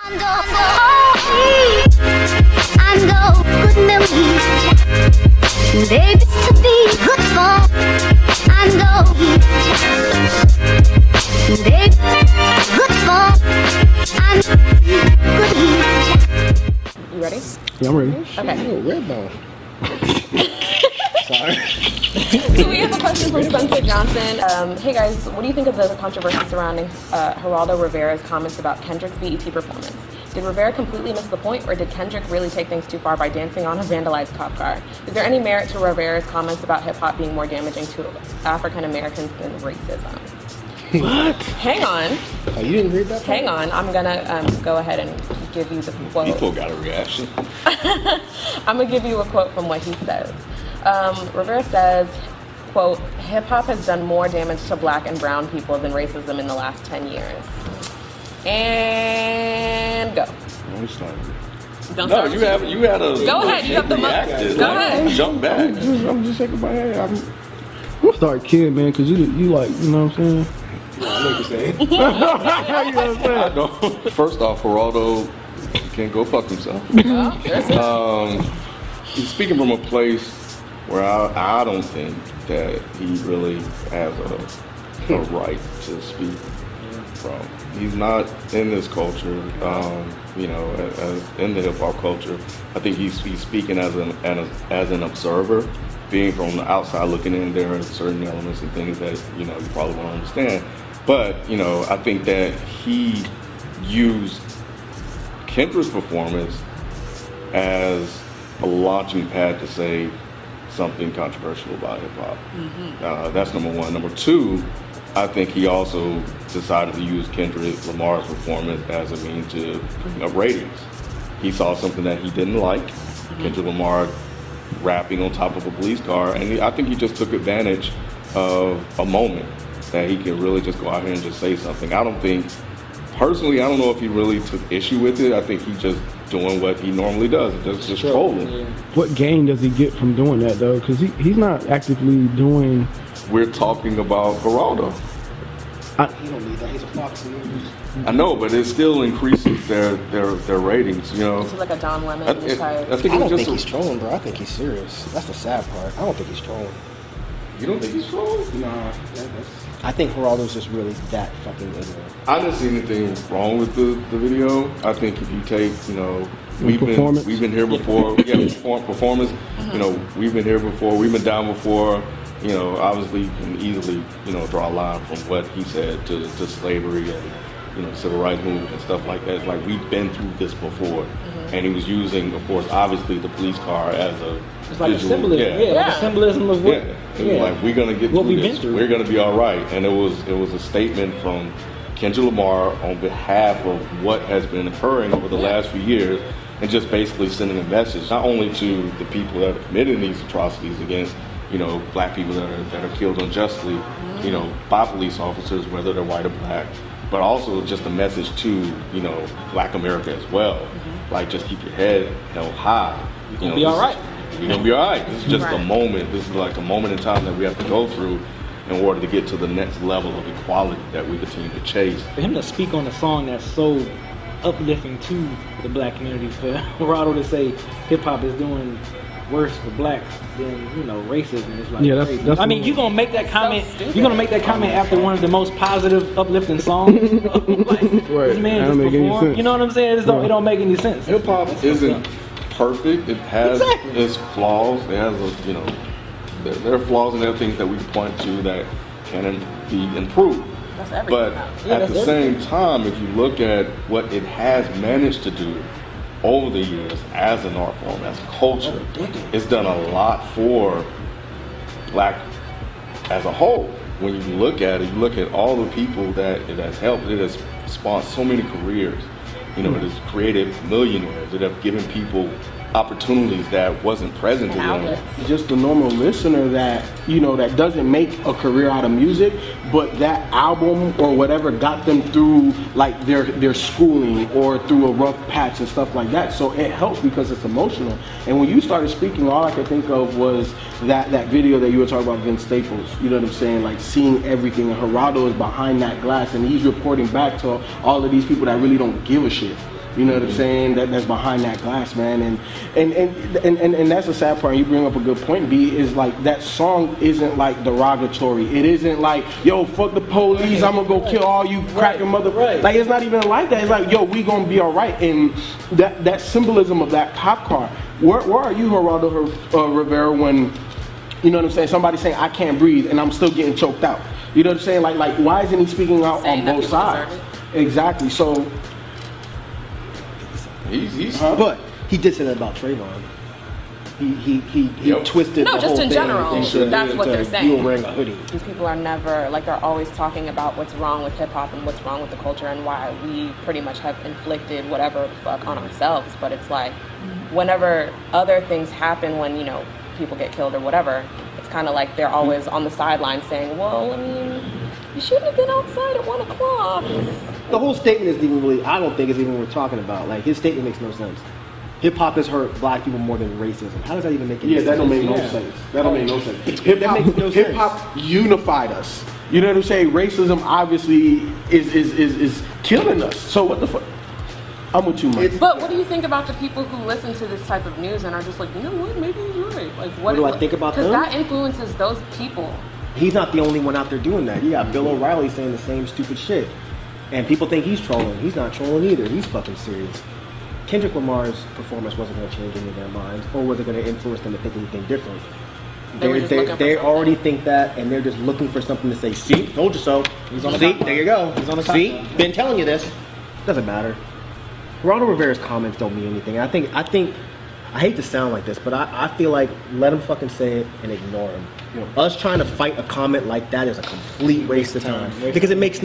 good memories, baby, to be good fun. I know, baby, good fun. You ready? Yeah, I'm ready. Okay. Oh, red bone. Sorry. So we have a question from Spencer Johnson. Hey guys, what do you think of the controversy surrounding Geraldo Rivera's comments about Kendrick's BET performance? Did Rivera completely miss the point, or did Kendrick really take things too far by dancing on a vandalized cop car? Is there any merit to Rivera's comments about hip-hop being more damaging to African Americans than racism? What? Hang on. Oh, you didn't read that part? Hang on. I'm gonna go ahead and give you the quote. People got a reaction. I'm gonna give you a quote from what he says. Rivera says, quote, hip-hop has done more damage to black and brown people than racism in the last 10 years. And go. No, it's not. No, you had a. Go ahead, you have the mic. Go ahead. Jump back. I'm just shaking my head. I'm start kidding, man, because you like, you know what I'm saying? I know what you're saying. You know what I'm saying? I know. First off, Geraldo can go fuck himself. He's speaking from a place where I don't think that he really has a right to speak from. He's not in this culture, you know, in the hip hop culture. I think he's speaking as an observer, being from the outside looking in. There are certain elements and things that, you know, you probably won't understand. But, you know, I think that he used Kendra's performance as a launching pad to say something controversial about hip hop. Mm-hmm. That's number one. Number two, I think he also decided to use Kendrick Lamar's performance as a means of ratings. He saw something that he didn't like, Kendrick Lamar rapping on top of a police car, and I think he just took advantage of a moment that he could really just go out here and just say something. Personally, I don't know if he really took issue with it. I think he's just doing what he normally does, just trolling. Yeah. What gain does he get from doing that, though? Because he's not actively doing... We're talking about Geraldo. He don't need that. He's a Fox News. I know, but it still increases their ratings, you know. This is like a Don Lemon. I don't think he's trolling, bro. I think he's serious. That's the sad part. I don't think he's trolling. You don't think he's trolling? Nah. I think Geraldo's just really that fucking ignorant. I didn't see anything wrong with the video. I think if you take, you know, we've been here before. Performance. You know, we've been here before. We've been down before. You know, obviously you can easily, you know, draw a line from what he said to slavery and, you know, civil rights movement and stuff like that. It's like we've been through this before. And he was using, of course, obviously the police car as a it's like visual, a symbolism. Yeah. Like a symbolism of what like we're gonna get what through we've this. been through. We're gonna be all right. And it was a statement from Kendrick Lamar on behalf of what has been occurring over the last few years, and just basically sending a message not only to the people that are committing these atrocities against, you know, black people that are killed unjustly, you know, by police officers, whether they're white or black, but also just a message to, you know, Black America as well. Like, just keep your head held high. You're gonna be all right. You're gonna be all right. This is just a moment. This is like a moment in time that we have to go through in order to get to the next level of equality that we continue to chase. For him to speak on a song that's so uplifting to the black community, for Geraldo to say hip hop is doing worse for blacks than, you know, racism. It's like, yeah, that's I mean, you're gonna make that comment. You're gonna make that comment after one of the most positive, uplifting songs. Like, this man just performed. You know what I'm saying? It don't make any sense. Hip hop isn't perfect. It has its flaws. It has, you know, there are flaws and there are things that we point to that can be improved. That's everything. But at the same time, if you look at what it has managed to do over the years as an art form, as a culture, it's done a lot for black as a whole. When you look at it, you look at all the people that it has helped. It has spawned so many careers. You know, it has created millionaires. It has given people opportunities that wasn't present to them. Just the normal listener that, you know, that doesn't make a career out of music, but that album or whatever got them through like their schooling or through a rough patch and stuff like that. So it helps because it's emotional. And when you started speaking, all I could think of was that video that you were talking about, Vince Staples. You know what I'm saying? Like seeing everything, and Geraldo is behind that glass and he's reporting back to all of these people that really don't give a shit. You know what I'm saying? That's behind that glass, man. And that's the sad part. You bring up a good point, B, is like that song isn't like derogatory. It isn't like, yo, fuck the police, I'm gonna go kill all you cracking mother. Like, it's not even like that. It's like, yo, we gonna be all right. And that symbolism of that cop car. Where are you, Geraldo Rivera, when, you know what I'm saying, somebody's saying I can't breathe and I'm still getting choked out? You know what I'm saying? Like why isn't he speaking out on both sides? Exactly. So but he did say that about Trayvon. He twisted no, the just whole in thing general. That's what they're saying. You were wearing a hoodie. These people are never, like, they're always talking about what's wrong with hip hop and what's wrong with the culture and why we pretty much have inflicted whatever the fuck on ourselves. But it's like, whenever other things happen, when, you know, people get killed or whatever, it's kind of like they're always on the sideline saying, well, I mean, you shouldn't have been outside at 1 o'clock. The whole statement isn't even really, I don't think is even what we're talking about. Like, his statement makes no sense. Hip hop has hurt black people more than racism. How does that even make any sense? that don't make no sense. That don't make no sense. Hip hop unified us. You know what I'm saying? Racism obviously is killing us. So what the fuck? I'm with you, Mike. But what do you think about the people who listen to this type of news and are just like, you know what, maybe he's right? Like, what do I think about them? Because that influences those people. He's not the only one out there doing that. You got Bill O'Reilly saying the same stupid shit. And people think he's trolling. He's not trolling either. He's fucking serious. Kendrick Lamar's performance wasn't going to change any of their minds, or was it going to influence them to think anything different? They already think that, and they're just looking for something to say. See, told you so. He's on the see, there you go. He's on the see, been telling you this. Doesn't matter. Geraldo Rivera's comments don't mean anything. I think I hate to sound like this, but I feel like let him fucking say it and ignore him. You know, us trying to fight a comment like that is a complete waste of time because it makes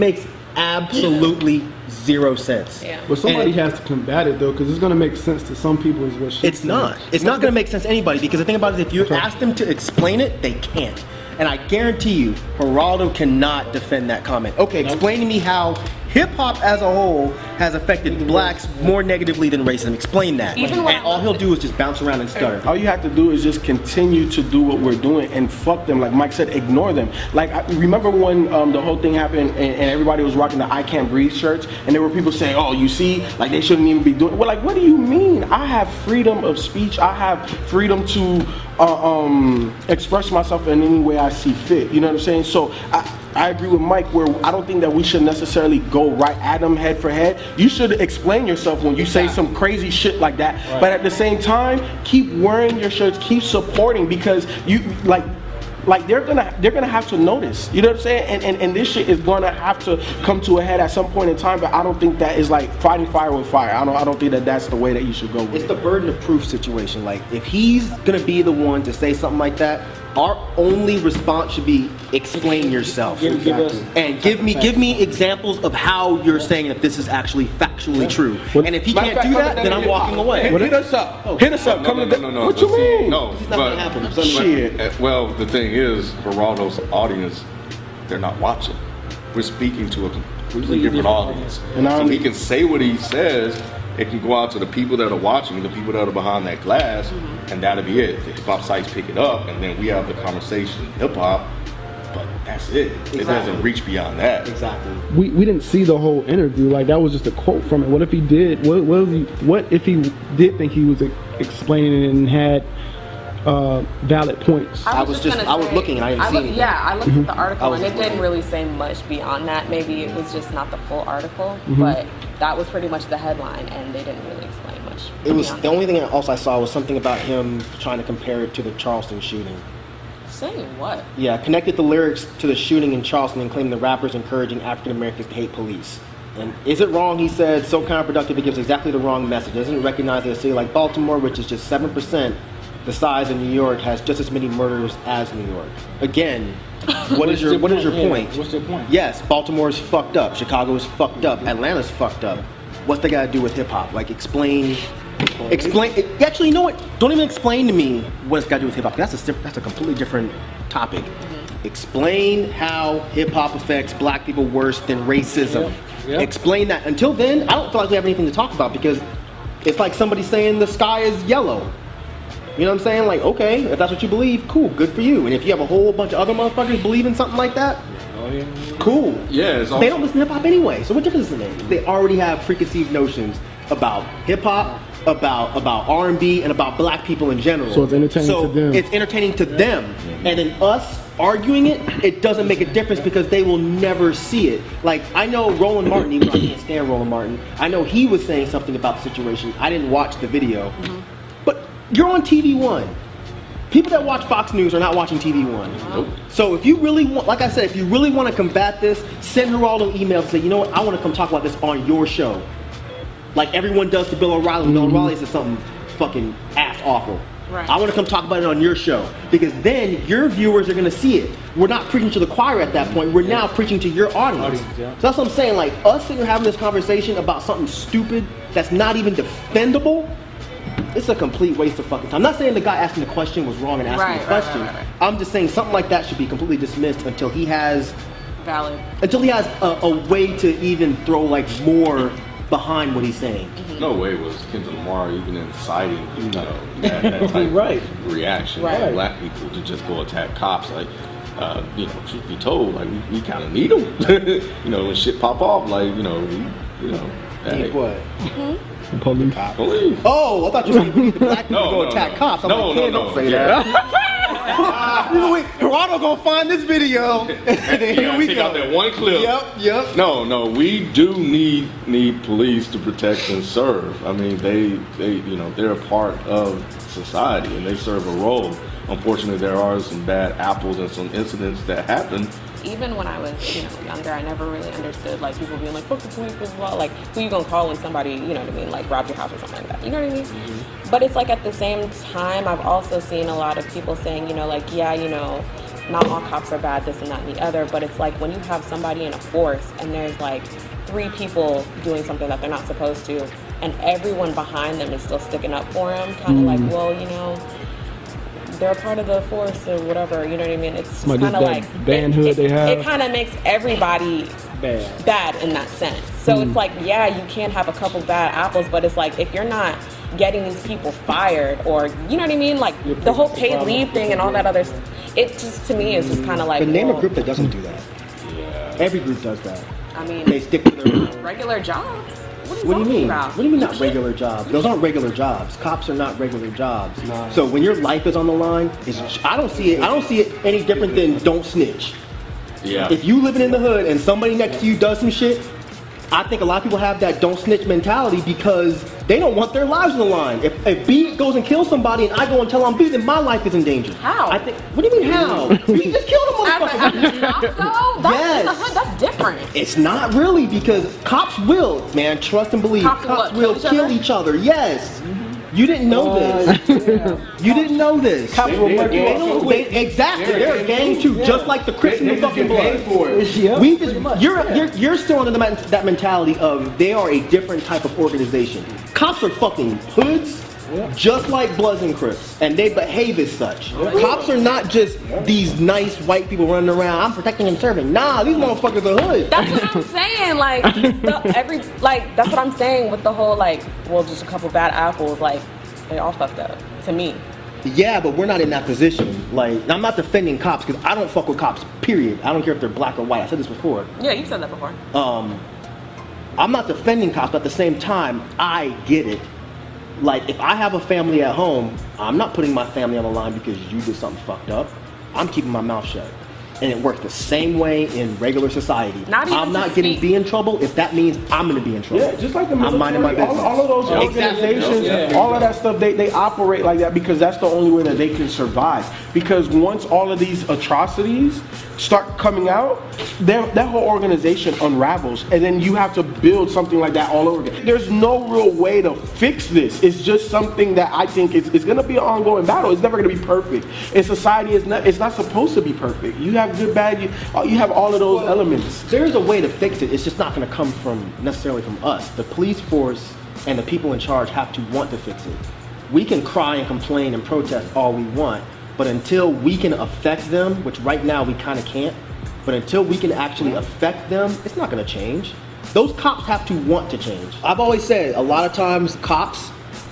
absolutely zero sense. Yeah. But somebody has to combat it though, because it's going to make sense to some people. Is what it's not. It's not going to make sense to anybody because the thing about it is, if you ask them to explain it, they can't. And I guarantee you, Geraldo cannot defend that comment. Okay, explain to me how hip-hop as a whole has affected blacks more negatively than racism. Explain that. And all he'll do is just bounce around and stutter. All you have to do is just continue to do what we're doing and fuck them. Like Mike said, ignore them. Like, I remember when the whole thing happened and everybody was rocking the I Can't Breathe shirts, and there were people saying, oh, you see, like they shouldn't even be doing it. Well, like, what do you mean? I have freedom of speech. I have freedom to express myself in any way I see fit. You know what I'm saying? So I agree with Mike where I don't think that we should necessarily go right at them head for head. You should explain yourself when you say some crazy shit like that. Right. But at the same time, keep wearing your shirts, keep supporting, because you like they're gonna have to notice. You know what I'm saying? And this shit is gonna have to come to a head at some point in time. But I don't think that is like fighting fire with fire. I don't think that that's the way that you should go with it. It's the burden of proof situation. Like, if he's gonna be the one to say something like that, our only response should be explain yourself and give me examples of how you're saying that this is actually factually true. And if he can't do that, then I'm walking away. Hit us up. Hit us up. No. What you mean? No, but shit. Well, the thing is, Geraldo's audience, they're not watching. We're speaking to a completely different audience. So he can say what he says. It can go out to the people that are watching, the people that are behind that glass, and that'll be it. The hip-hop sites pick it up, and then we have the conversation hip-hop, but that's it. Exactly. It doesn't reach beyond that. Exactly. We didn't see the whole interview. Like, that was just a quote from it. What if he did? What if he did think he was explaining it and had valid points? I was looking and I didn't see anything. Yeah, I looked at the article and it didn't really say much beyond that. Maybe it was just not the full article, but that was pretty much the headline, and they didn't really explain much. It was the only thing else I saw was something about him trying to compare it to the Charleston shooting. Saying what? Yeah, connected the lyrics to the shooting in Charleston and claimed the rappers encouraging African Americans to hate police. And is it wrong, he said, so counterproductive it gives exactly the wrong message. It doesn't recognize that a city like Baltimore, which is just 7% the size of New York, has just as many murders as New York. Again, what is your point? What's your point? Yes, Baltimore's fucked up. Chicago is fucked up. Atlanta's fucked up. What's that got to do with hip hop? Like, explain. Actually, you know what? Don't even explain to me what it's got to do with hip hop. That's a completely different topic. Explain how hip hop affects black people worse than racism. Yeah. Explain that. Until then, I don't feel like we have anything to talk about, because it's like somebody saying the sky is yellow. You know what I'm saying? Like, okay, if that's what you believe, cool, good for you. And if you have a whole bunch of other motherfuckers believing something like that, cool. Yeah, they don't listen to hip hop anyway, so what difference does it make? They already have preconceived notions about hip hop, about R&B, and about black people in general. So it's entertaining to them. It's entertaining to them, and then us arguing it doesn't make a difference because they will never see it. Like, I know Roland Martin, even though I can't stand Roland Martin, I know he was saying something about the situation. I didn't watch the video, but you're on TV One. People that watch Fox News are not watching TV One. Nope. So if you really want, like I said, if you really want to combat this, send Geraldo an email and say, you know what, I want to come talk about this on your show. Like everyone does to Bill O'Reilly. Bill O'Reilly says something fucking ass awful. Right. I want to come talk about it on your show because then your viewers are going to see it. We're not preaching to the choir at that point. We're now preaching to your audience. So that's what I'm saying. Like us sitting here having this conversation about something stupid that's not even defendable. It's a complete waste of fucking time. I'm not saying the guy asking the question was wrong and asking the question. Right. I'm just saying something like that should be completely dismissed until he has Valid. a way to even throw like more behind what he's saying. No way was Kendrick Lamar even inciting, that type of reaction. Right. Black people to just go attack cops. Like, truth be told, like we kind of need them. When shit pop off, like, Need what? Police. Police. Oh, I thought you were saying the black people go attack cops. I'm like, don't say that. Wait, Geraldo gonna find this video. And then here we take go. out that one clip. Yep. No, we do need police to protect and serve. I mean, they're a part of society and they serve a role. Unfortunately, there are some bad apples and some incidents that happen. Even when I was, younger, I never really understood, like, people being like, fuck the police, blah, blah, blah. Like, who you gonna call when somebody, you know what I mean, like, robbed your house or something like that. You know what I mean? Mm-hmm. But it's like, at the same time, I've also seen a lot of people saying, not all cops are bad, this and that and the other. But it's like, when you have somebody in a force and there's, like, 3 people doing something that they're not supposed to, and everyone behind them is still sticking up for them, kind of like, well, they're a part of the force or whatever, you know what I mean? It's just kind of like bandhood they have. It kind of makes everybody bad in that sense. So it's like, yeah, you can have a couple bad apples, but it's like if you're not getting these people fired or you know what I mean, like the whole paid leave thing and all that other, it just to me is just kind of like. But name a group that doesn't do that. Yeah. Every group does that. I mean, they stick to their regular jobs. What do you mean? About? What do you mean not regular jobs? Those aren't regular jobs. Cops are not regular jobs. No. So when your life is on the line, I don't see it any different than don't snitch. Yeah. If you living in the hood and somebody next to you does some shit, I think a lot of people have that don't snitch mentality because they don't want their lives on the line. If B goes and kills somebody and I go and tell on B, then my life is in danger. How? What do you mean how? You just killed a motherfucker. Yes. That's different. It's not really because cops will, man, trust and believe. Cops will kill each other. Yes. You didn't know this. You didn't know this. Cops will work exactly. They're a gang too, just like the Crips and the fucking Blood. You're still under that mentality of they are a different type of organization. Cops are fucking hoods. Just like Bloods and Crips, and they behave as such. Cops are not just these nice white people running around. I'm protecting and serving. Nah, these motherfuckers are hood. That's what I'm saying. Like that's what I'm saying with the whole just a couple bad apples. Like they all fucked up to me. Yeah, but we're not in that position. Like I'm not defending cops because I don't fuck with cops. Period. I don't care if they're black or white. I said this before. Yeah, you said that before. I'm not defending cops, but at the same time, I get it. Like, if I have a family at home, I'm not putting my family on the line because you did something fucked up. I'm keeping my mouth shut. And it works the same way in regular society. I'm not getting B in trouble if that means I'm going to be in trouble. Yeah, just like the military, I'm minding my business. all of those organizations, all of that stuff, they operate like that because that's the only way that they can survive. Because once all of these atrocities start coming out, that whole organization unravels, and then you have to build something like that all over again. There's no real way to fix this. It's just something that I think it's going to be an ongoing battle. It's never going to be perfect. And society it's not supposed to be perfect. You have good, bad, you have all of those elements. There's a way to fix it. It's just not going to come necessarily from us. The police force and the people in charge have to want to fix it. We can cry and complain and protest all we want, but until we can affect them, which right now we kind of can't, but until we can actually affect them, it's not going to change. Those cops have to want to change. I've always said a lot of times cops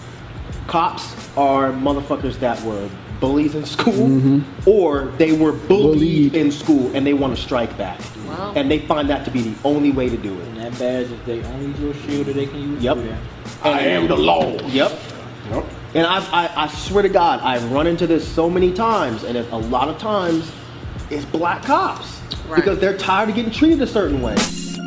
are motherfuckers that were bullies in school, or they were bullied in school and they want to strike back. Wow. And they find that to be the only way to do it. And that badge is the only little shield that they can use. Yep. I am the law. Yep. Yep. And I swear to God, I've run into this so many times, and a lot of times it's black cops because they're tired of getting treated a certain way.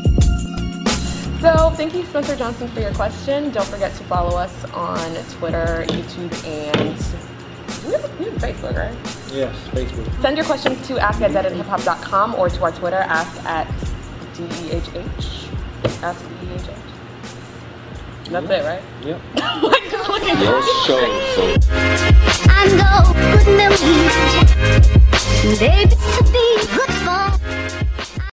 So thank you, Spencer Johnson, for your question. Don't forget to follow us on Twitter, YouTube, and we have Facebook, right? Yes, Facebook. Send your questions to ask@deadendhiphop.com or to our Twitter, ask@DEHH. Ask DEHH. That's it, right? Yep. Your show. I know good memories, baby, to be good